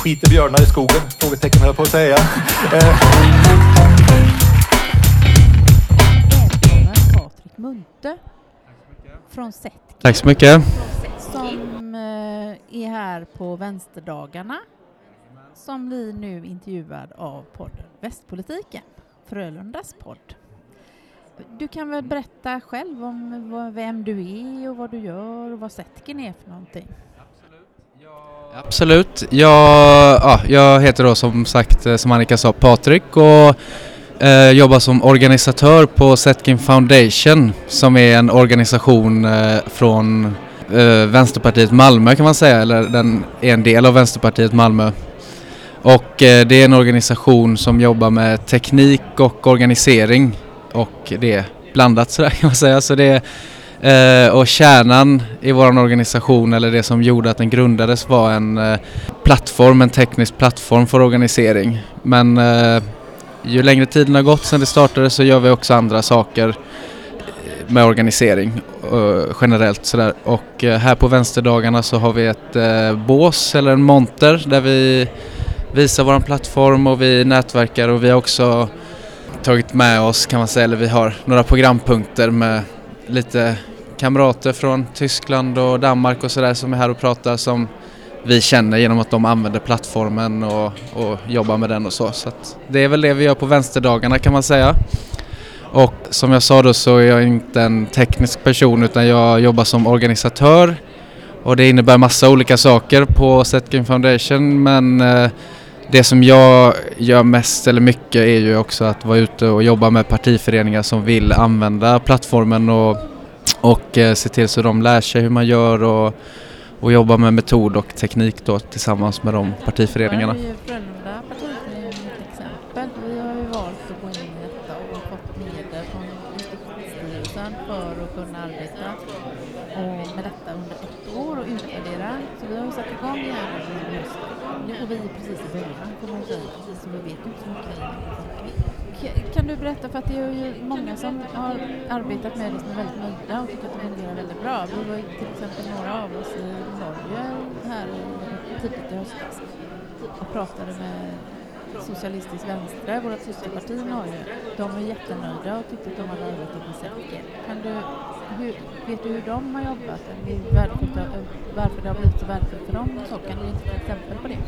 skiter björnar i skogen? Frågetecken höll jag på att säga. Patrik Munthe från Setkin. Tack så mycket. Som är här på Vänsterdagarna. Som blir nu intervjuad av podden Västpolitiken, Frölundas podd. Du kan väl berätta själv om vem du är och vad du gör och vad Setkin är för någonting. Absolut. Jag heter då som sagt, som Annika sa, Patrik och jobbar som organisatör på Setkin Foundation som är en organisation från Vänsterpartiet Malmö kan man säga, eller den är en del av Vänsterpartiet Malmö. Och det är en organisation som jobbar med teknik och organisering och det är blandat sådär kan man säga. Så det och kärnan i vår organisation, eller det som gjorde att den grundades, var en teknisk plattform för organisering. Men ju längre tiden har gått sedan det startade så gör vi också andra saker med organisering generellt sådär. Och här på Vänsterdagarna så har vi ett bås eller en monter där vi visar vår plattform och vi nätverkar, och vi har också tagit med oss kan man säga, eller vi har några programpunkter med lite kamrater från Tyskland och Danmark och sådär som är här och pratar, som vi känner genom att de använder plattformen och jobbar med den och så. Så att det är väl det vi gör på Vänsterdagarna kan man säga. Och som jag sa då så är jag inte en teknisk person utan jag jobbar som organisatör. Och det innebär massa olika saker på Setkin Foundation, men det som jag gör mest eller mycket är ju också att vara ute och jobba med partiföreningar som vill använda plattformen och se till så de lär sig hur man gör och jobba med metod och teknik då tillsammans med de partiföreningarna. Det är ju Frölunda partiförening ett exempel. Vi har ju valt att gå in i detta och fått medel från Distriktsstyrelsen för att kunna arbeta och med detta under 1 år och utvärdera. Så vi har ju satt igång igen och vi är precis i början på man säga, så vi vet inte så mycket. Kan du berätta, för att det är ju många som har arbetat med det som är väldigt nöjda och tycker att det fungerar väldigt bra. Vi var till exempel några av oss i Norge här tidigt i höstas och pratade med Socialistisk Vänstre, vårt systerparti i Norge. De är jättenöjda och tyckte att de hade arbetat med Setkin. Vet du hur de har jobbat? Varför det har blivit så värdefullt för dem? Så kan du ge ett exempel på det?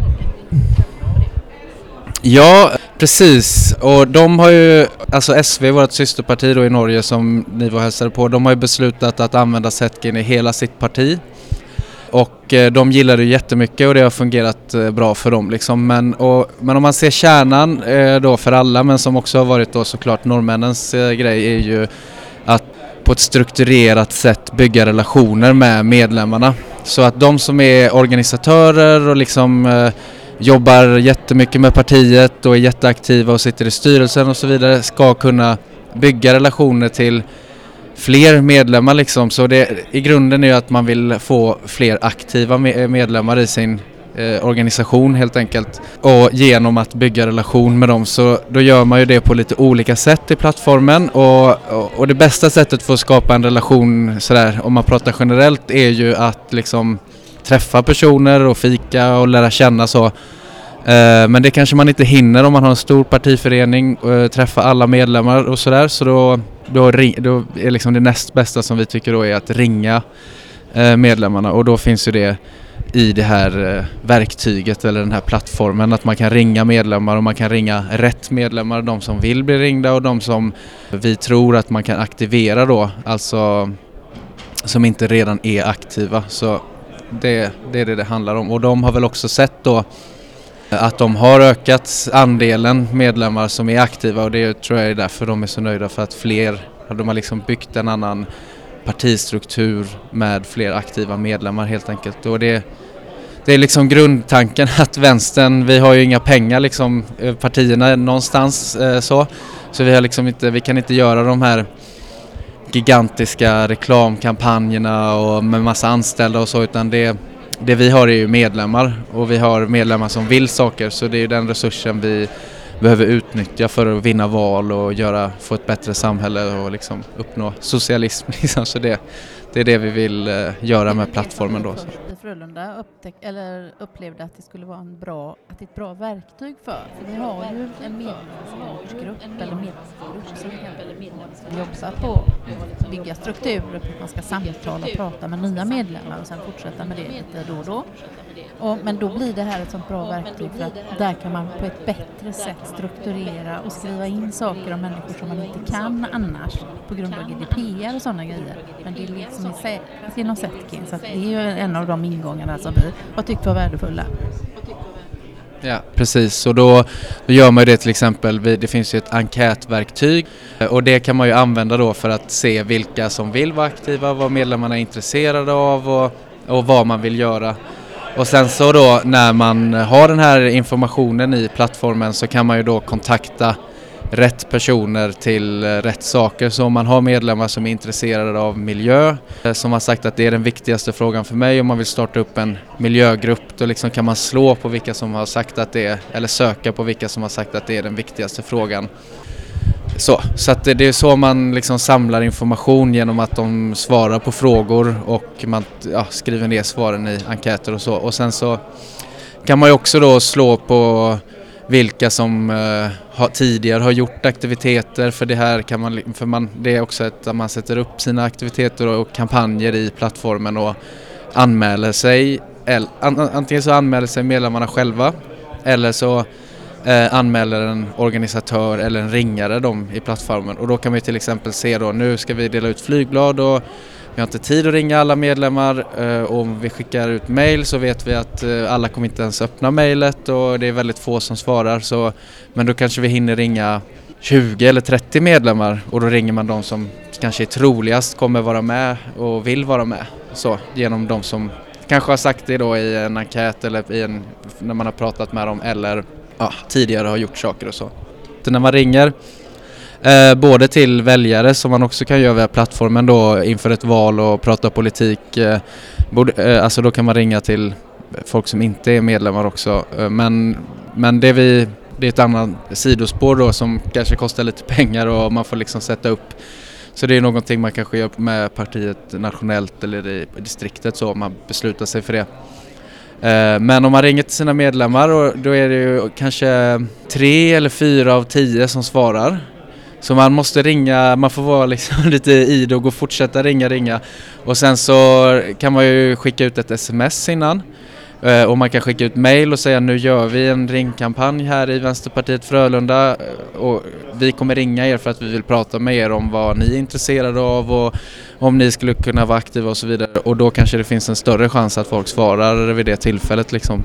Ja, precis. Och de har ju, alltså SV, vårt systerparti då i Norge som ni var hälsade på, de har ju beslutat att använda Setkin i hela sitt parti. Och de gillar det jättemycket och det har fungerat bra för dem liksom. Men om man ser kärnan då för alla, men som också har varit då såklart norrmännens grej, är ju att på ett strukturerat sätt bygga relationer med medlemmarna. Så att de som är organisatörer och liksom jobbar jättemycket med partiet och är jätteaktiva och sitter i styrelsen och så vidare ska kunna bygga relationer till fler medlemmar liksom. Så det i grunden är ju att man vill få fler aktiva medlemmar i sin organisation helt enkelt. Och genom att bygga relation med dem så då gör man ju det på lite olika sätt i plattformen. Och det bästa sättet för att skapa en relation sådär, om man pratar generellt, är ju att liksom träffa personer och fika och lära känna så. Men det kanske man inte hinner om man har en stor partiförening och träffa alla medlemmar och sådär. Så då är liksom det näst bästa som vi tycker då är att ringa medlemmarna. Och då finns ju det i det här verktyget eller den här plattformen att man kan ringa medlemmar och man kan ringa rätt medlemmar, de som vill bli ringda och de som vi tror att man kan aktivera då, alltså som inte redan är aktiva. Så det är det handlar om. Och de har väl också sett då att de har ökat andelen medlemmar som är aktiva, och det tror jag är därför de är så nöjda, för att de har liksom byggt en annan partistruktur med fler aktiva medlemmar helt enkelt. Och det är liksom grundtanken att vänstern, vi har ju inga pengar liksom, partierna någonstans så vi har liksom vi kan inte göra de här gigantiska reklamkampanjerna och med massa anställda och så, utan det vi har är ju medlemmar, och vi har medlemmar som vill saker, så det är ju den resursen vi behöver utnyttja för att vinna val och få ett bättre samhälle och liksom uppnå socialism liksom. Så det det är det vi vill göra med plattformen då. I Frölunda upplevde att det skulle vara ett bra verktyg för vi har ju en medlemsgrupp som jobbar på att bygga strukturer för att man ska samtala och prata med nya medlemmar och sen fortsätta med det lite då och då. Men då blir det här ett sånt bra verktyg för att där kan man på ett bättre sätt strukturera och skriva in saker om människor som man inte kan annars på grund av GDPR och sådana grejer. Men det är liksom i säkras genom Setkin, så att det är ju en av de ingångarna som vi har tyckt var värdefulla. Ja, precis. Och då gör man ju det till exempel, det finns ju ett enkätverktyg och det kan man ju använda då för att se vilka som vill vara aktiva, vad medlemmarna är intresserade av och vad man vill göra. Och sen så då när man har den här informationen i plattformen så kan man ju då kontakta rätt personer till rätt saker. Så om man har medlemmar som är intresserade av miljö, som har sagt att det är den viktigaste frågan för mig, om man vill starta upp en miljögrupp, då liksom kan man slå på vilka som har sagt att det är, eller söka på vilka som har sagt att det är den viktigaste frågan. Så att det är så man liksom samlar information genom att de svarar på frågor och man skriver ner svaren i enkäter och så. Och sen så kan man ju också då slå på vilka som tidigare har gjort aktiviteter, för det här kan man, det är också att man sätter upp sina aktiviteter och kampanjer i plattformen och anmäler sig, antingen så anmäler sig medlemmarna själva eller så anmäler en organisatör eller en ringare dem i plattformen, och då kan vi till exempel se då, nu ska vi dela ut flygblad och vi har inte tid att ringa alla medlemmar, och om vi skickar ut mejl så vet vi att alla kommer inte ens öppna mejlet och det är väldigt få som svarar, men då kanske vi hinner ringa 20 eller 30 medlemmar, och då ringer man de som kanske är troligast kommer vara med och vill vara med, så genom de som kanske har sagt det då i en enkät eller när man har pratat med dem eller tidigare har gjort saker och så. När man ringer både till väljare, som man också kan göra via plattformen då inför ett val och prata politik, alltså då kan man ringa till folk som inte är medlemmar också, men det är ett annat sidospår då som kanske kostar lite pengar och man får liksom sätta upp, så det är någonting man kanske gör med partiet nationellt eller i distriktet, så om man beslutar sig för det. Men om man ringer till sina medlemmar, och då är det ju kanske 3 eller 4 av 10 som svarar. Så man måste ringa, man får vara liksom lite idog och fortsätta ringa. Och sen så kan man ju skicka ut ett sms innan. Och man kan skicka ut mejl och säga, nu gör vi en ringkampanj här i Vänsterpartiet Frölunda och vi kommer ringa er för att vi vill prata med er om vad ni är intresserade av och om ni skulle kunna vara aktiva och så vidare. Och då kanske det finns en större chans att folk svarar vid det tillfället liksom.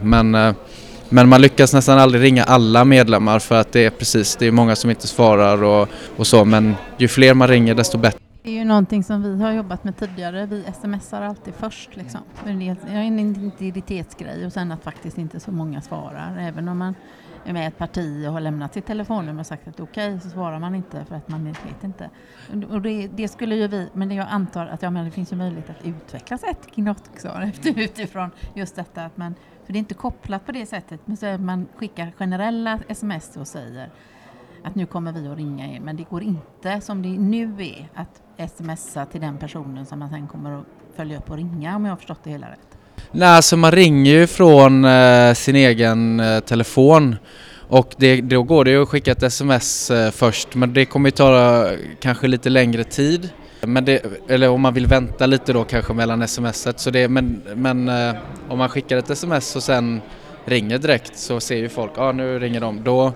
Men man lyckas nästan aldrig ringa alla medlemmar för att det är många som inte svarar och så, men ju fler man ringer desto bättre. Det är ju någonting som vi har jobbat med tidigare. Vi smsar alltid först liksom. Men det är en integritetsgrej, och sen att faktiskt inte så många svarar. Även om man är med ett parti och har lämnat sitt telefonnummer och sagt att okej, så svarar man inte för att man vet inte. Och det skulle ju vi, men jag antar att det finns ju möjlighet att utveckla Setkin också utifrån just detta att man, för det är inte kopplat på det sättet, men så man skickar generella sms och säger att nu kommer vi att ringa er, men det går inte som det nu är att smsa till den personen som man sen kommer att följa upp och ringa, om jag har förstått det hela rätt. Nej, alltså man ringer ju från sin egen telefon, och då går det ju att skicka ett sms först, men det kommer ju ta kanske lite längre tid. Eller om man vill vänta lite då kanske mellan smset, så men om man skickar ett sms och sen ringer direkt, så ser ju folk, nu ringer de, då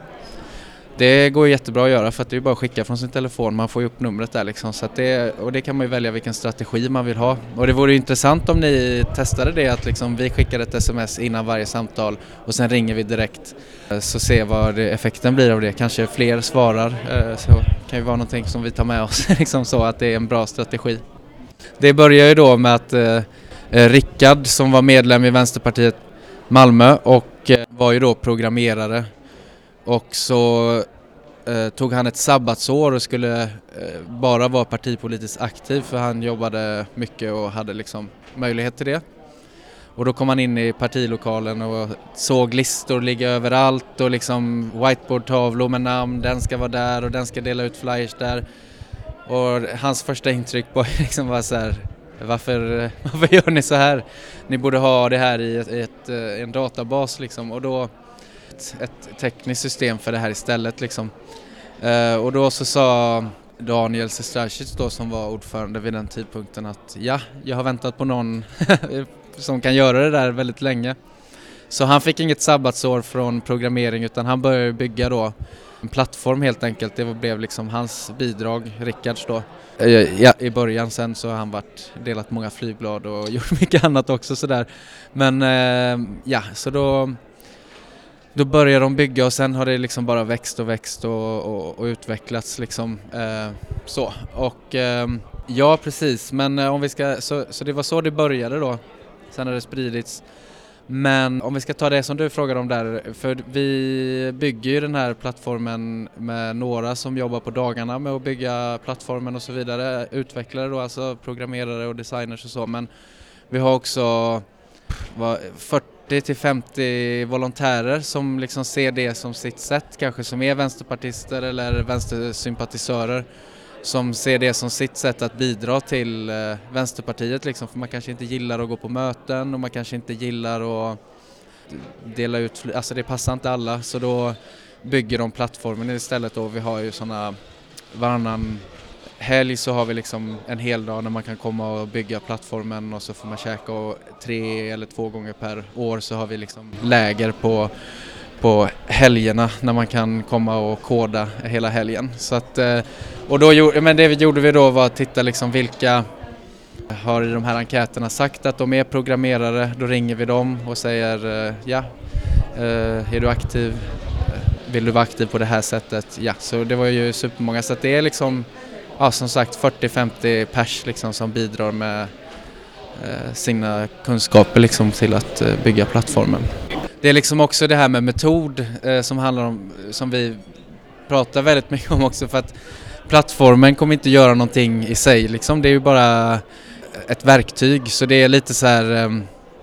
det går ju jättebra att göra, för att det är bara att skicka från sin telefon, man får ju upp numret där liksom, så att det kan man ju välja vilken strategi man vill ha. Och det vore ju intressant om ni testade det, att liksom vi skickar ett sms innan varje samtal och sen ringer vi direkt, så se vad effekten blir av det. Kanske fler svarar, så kan ju vara någonting som vi tar med oss liksom, så att det är en bra strategi. Det börjar ju då med att Rickard, som var medlem i Vänsterpartiet Malmö och var ju då programmerare, och så tog han ett sabbatsår och skulle bara vara partipolitiskt aktiv, för han jobbade mycket och hade liksom möjlighet till det. Och då kom han in i partilokalen och såg listor ligga överallt och liksom whiteboardtavlor med namn, den ska vara där och den ska dela ut flyers där. Och hans första intryck var liksom så här, varför gör ni så här? Ni borde ha det här i en databas liksom, och då ett tekniskt system för det här istället liksom. Och då så sa Daniel Sestrajcic då, som var ordförande vid den tidpunkten, att ja, jag har väntat på någon som kan göra det där väldigt länge. Så han fick inget sabbatsår från programmering, utan han började bygga då en plattform helt enkelt. Det blev liksom hans bidrag, Rickards då. Ja, i början, sen så har han delat många flygblad och gjort mycket annat också sådär. Men ja, så då började de bygga, och sen har det liksom bara växt och utvecklats liksom så. Och ja, precis, men om vi ska så det var så det började då. Sen har det spridits. Men om vi ska ta det som du frågar om där, för vi bygger ju den här plattformen med några som jobbar på dagarna med att bygga plattformen och så vidare, utvecklare då, alltså programmerare och designers och så, men vi har också 40-50 volontärer som liksom ser det som sitt sätt, kanske som är vänsterpartister eller vänstersympatisörer, som ser det som sitt sätt att bidra till Vänsterpartiet liksom, för man kanske inte gillar att gå på möten och man kanske inte gillar att dela ut, alltså det passar inte alla, så då bygger de plattformen istället. Och vi har ju sådana, varannan helg så har vi liksom en hel dag när man kan komma och bygga plattformen, och så får man käka, och 3 eller 2 gånger per år så har vi liksom läger på helgerna när man kan komma och koda hela helgen. Så att, och då, men det gjorde vi då var att titta liksom vilka har i de här enkäterna sagt att de är programmerare. Då ringer vi dem och säger ja, är du aktiv? Vill du vara aktiv på det här sättet? Ja, så det var ju supermånga. Så att det är liksom, ja, som sagt 40-50 pers liksom som bidrar med sina kunskaper liksom till att bygga plattformen. Det är liksom också det här med metod som handlar om, som vi pratar väldigt mycket om också, för att plattformen kommer inte göra någonting i sig liksom. Det är ju bara ett verktyg, så det är lite så här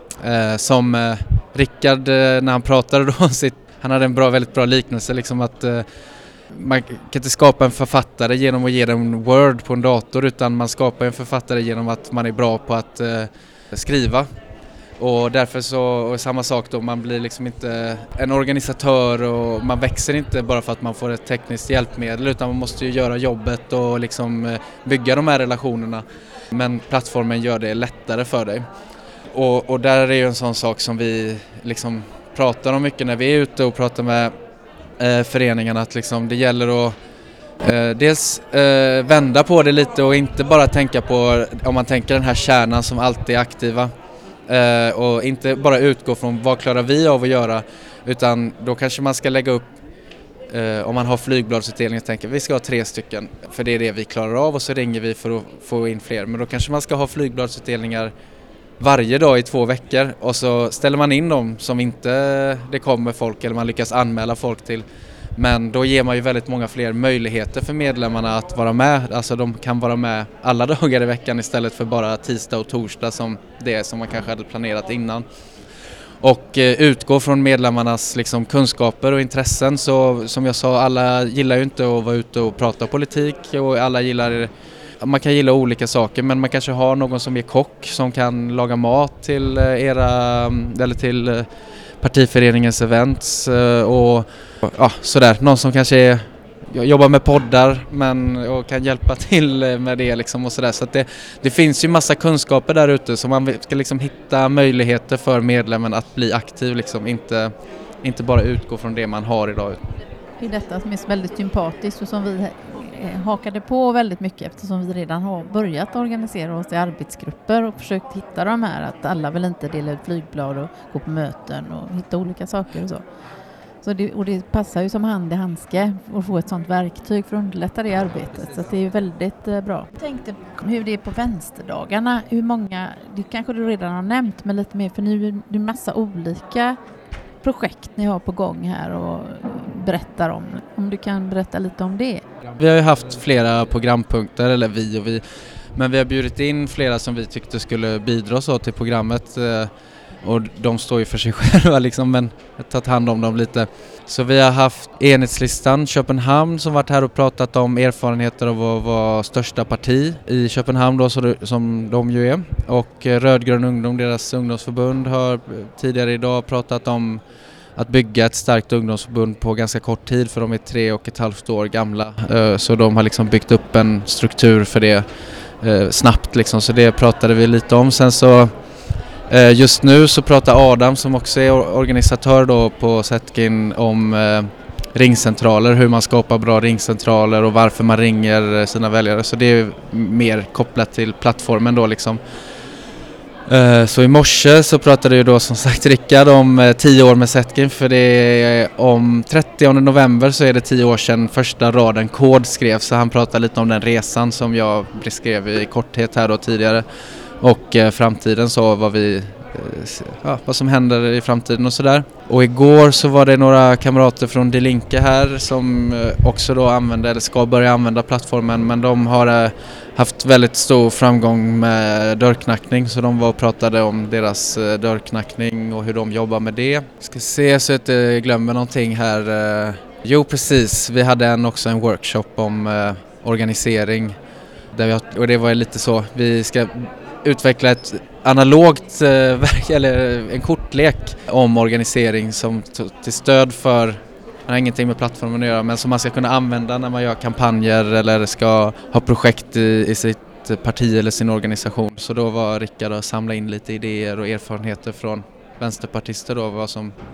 som Rickard när han pratade då, han hade en väldigt bra liknelse liksom, att man kan inte skapa en författare genom att ge dem Word på en dator, utan man skapar en författare genom att man är bra på att skriva. Och därför så, och samma sak då, man blir liksom inte en organisatör och man växer inte bara för att man får ett tekniskt hjälpmedel, utan man måste ju göra jobbet och liksom bygga de här relationerna. Men plattformen gör det lättare för dig. Och där är ju en sån sak som vi liksom pratar om mycket när vi är ute och pratar med föreningarna, att liksom det gäller att dels vända på det lite och inte bara tänka på, om man tänker den här kärnan som alltid är aktiva, och inte bara utgå från vad klarar vi av att göra, utan då kanske man ska lägga upp, om man har flygbladsutdelning, och tänker vi ska ha 3 stycken för det är det vi klarar av, och så ringer vi för att få in fler. Men då kanske man ska ha flygbladsutdelningar varje dag i 2 veckor, och så ställer man in dem som inte det kommer folk eller man lyckas anmäla folk till. Men då ger man ju väldigt många fler möjligheter för medlemmarna att vara med. Alltså de kan vara med alla dagar i veckan istället för bara tisdag och torsdag som det som man kanske hade planerat innan. Och utgå från medlemmarnas liksom kunskaper och intressen. Så som jag sa, alla gillar ju inte att vara ute och prata politik, och alla gillar, man kan gilla olika saker, men man kanske har någon som är kock som kan laga mat till eller till partiföreningens events och ja, sådär. Någon som kanske jobbar med poddar och kan hjälpa till med det liksom, och sådär. Så att det finns ju massa kunskaper där ute, så man ska liksom hitta möjligheter för medlemmen att bli aktiv liksom, inte bara utgå från det man har idag. Det är detta som är väldigt sympatiskt och som vi hakade på väldigt mycket, eftersom vi redan har börjat organisera oss i arbetsgrupper och försökt hitta de här, att alla vill inte dela ut flygblad och gå på möten och hitta olika saker och så. Det passar ju som hand i handske att få ett sånt verktyg för att underlätta det arbetet. Så det är ju väldigt bra. Jag tänkte hur det är på vänsterdagarna. Hur många, det kanske du redan har nämnt, men lite mer, för nu är det massa olika projekt ni har på gång här och berättar om. Om du kan berätta lite om det. Vi har ju haft flera programpunkter, eller vi, men vi har bjudit in flera som vi tyckte skulle bidra så till programmet. och de står ju för sig själva liksom, men jag har tagit hand om dem lite. Så vi har haft Enhetslistan Köpenhamn som varit här och pratat om erfarenheter av att vara största parti i Köpenhamn då, som de ju är. Och Rödgrön Ungdom, deras ungdomsförbund, har tidigare idag pratat om att bygga ett starkt ungdomsförbund på ganska kort tid, för de är 3,5 år gamla. Så de har liksom byggt upp en struktur för det snabbt liksom, så det pratade vi lite om. Sen så just nu så pratar Adam, som också är organisatör då på Zetkin, om ringcentraler, hur man skapar bra ringcentraler och varför man ringer sina väljare. Så det är mer kopplat till plattformen då liksom. Så i morse så pratade ju då som sagt Rickard om 10 år med Zetkin, för det är om 30 november så är det 10 år sedan första raden kod skrevs, så han pratade lite om den resan som jag beskrev i korthet här då tidigare, och framtiden, så vad som händer i framtiden och sådär. Och igår så var det några kamrater från Die Linke här som också då ska börja använda plattformen, men de har haft väldigt stor framgång med dörrknackning, så de var och pratade om deras dörrknackning och hur de jobbar med det. Ska se så att jag glömmer någonting här. Jo precis, vi hade också en workshop om organisering och det var lite så, vi ska utveckla ett analogt verk eller en kortlek om organisering som till stöd för, det har ingenting med plattformen att göra, men som man ska kunna använda när man gör kampanjer eller ska ha projekt i sitt parti eller sin organisation. Så då var Rickard att samla in lite idéer och erfarenheter från vänsterpartister då,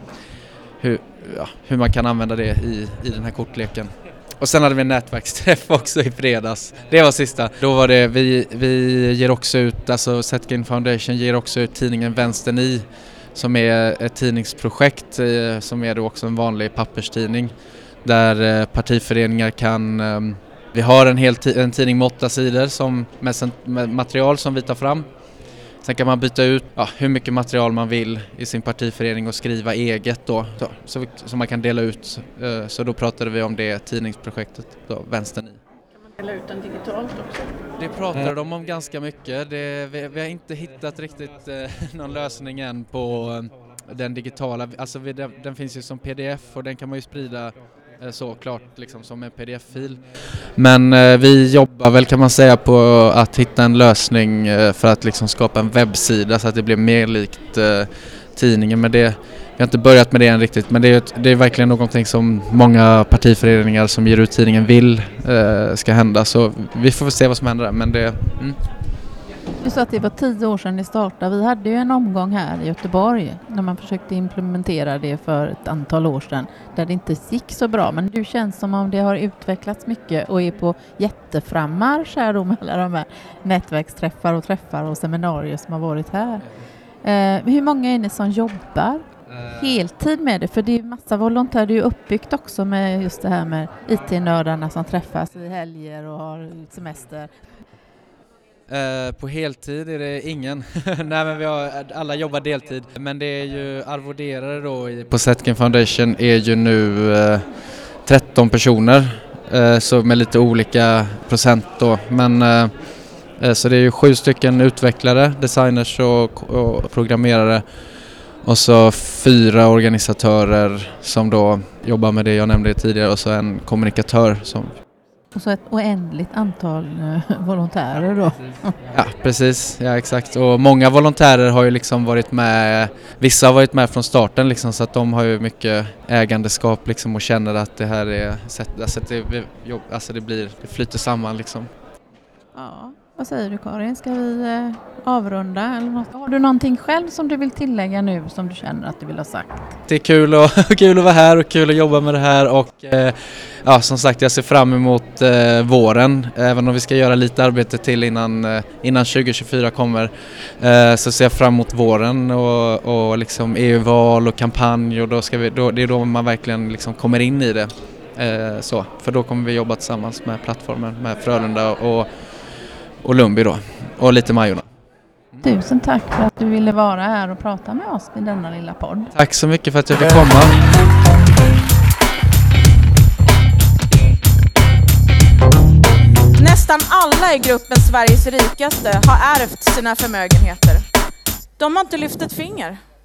hur man kan använda det i den här kortleken. Och sen hade vi en nätverksträff också i fredags. Det var sista. Då var det, vi ger också ut, alltså Zetkin Foundation ger också ut tidningen Vänstern i, som är ett tidningsprojekt som är då också en vanlig papperstidning där partiföreningar kan, vi har en tidning med 8 sidor som med material som vi tar fram. Sen kan man byta ut hur mycket material man vill i sin partiförening och skriva eget då, så man kan dela ut. Så då pratade vi om det tidningsprojektet då, Vänstern i. Kan man dela ut den digitalt också? Det pratar de om ganska mycket. Vi har inte hittat riktigt någon lösning än på den digitala. Alltså den finns ju som pdf och den kan man ju sprida så klart liksom som en pdf-fil. Men vi jobbar väl, kan man säga, på att hitta en lösning för att liksom skapa en webbsida så att det blir mer likt tidningen. Men vi har inte börjat med det än riktigt, men det är verkligen någonting som många partiföreningar som ger ut tidningen vill ska hända. Så vi får se vad som händer där. Men det... Du sa att det var 10 år sedan det startade. Vi hade ju en omgång här i Göteborg när man försökte implementera det för ett antal år sedan där det inte gick så bra. Men du känns som om det har utvecklats mycket och är på jätteframmarsch här då med alla de här nätverksträffar och träffar och seminarier som har varit här. Hur många är ni som jobbar heltid med det? För det är massa volontärer, det är ju uppbyggt också med just det här med IT-nördarna som träffas i helger och har semester. På heltid är det ingen. Nej, men alla jobbar deltid. Men det är ju arvoderare då på Zetkin Foundation är ju nu 13 personer. Så med lite olika procent då. Men så det är ju 7 stycken utvecklare, designers och programmerare. Och så 4 organisatörer som då jobbar med det jag nämnde tidigare. Och så en kommunikatör som... Och så ett oändligt antal volontärer då. Ja, precis. Ja, exakt. Och många volontärer har ju liksom varit med, vissa har varit med från starten liksom, så att de har ju mycket ägandeskap liksom och känner att det här är det flyter samman liksom. Ja, vad säger du Karin? Ska vi avrunda eller något? Har du någonting själv som du vill tillägga nu som du känner att du vill ha sagt? Det är kul att vara här och kul att jobba med det här och som sagt jag ser fram emot våren, även om vi ska göra lite arbete till innan 2024 kommer, så ser jag fram emot våren och liksom EU-val och kampanj och det är då man verkligen liksom kommer in i det, för då kommer vi jobba tillsammans med plattformen med Frölunda och Lundby då och lite Majorna. Tusen tack för att du ville vara här och prata med oss i denna lilla podd. Tack så mycket för att jag fick komma. Nästan alla i gruppen Sveriges rikaste har ärvt sina förmögenheter. De har inte lyft ett finger.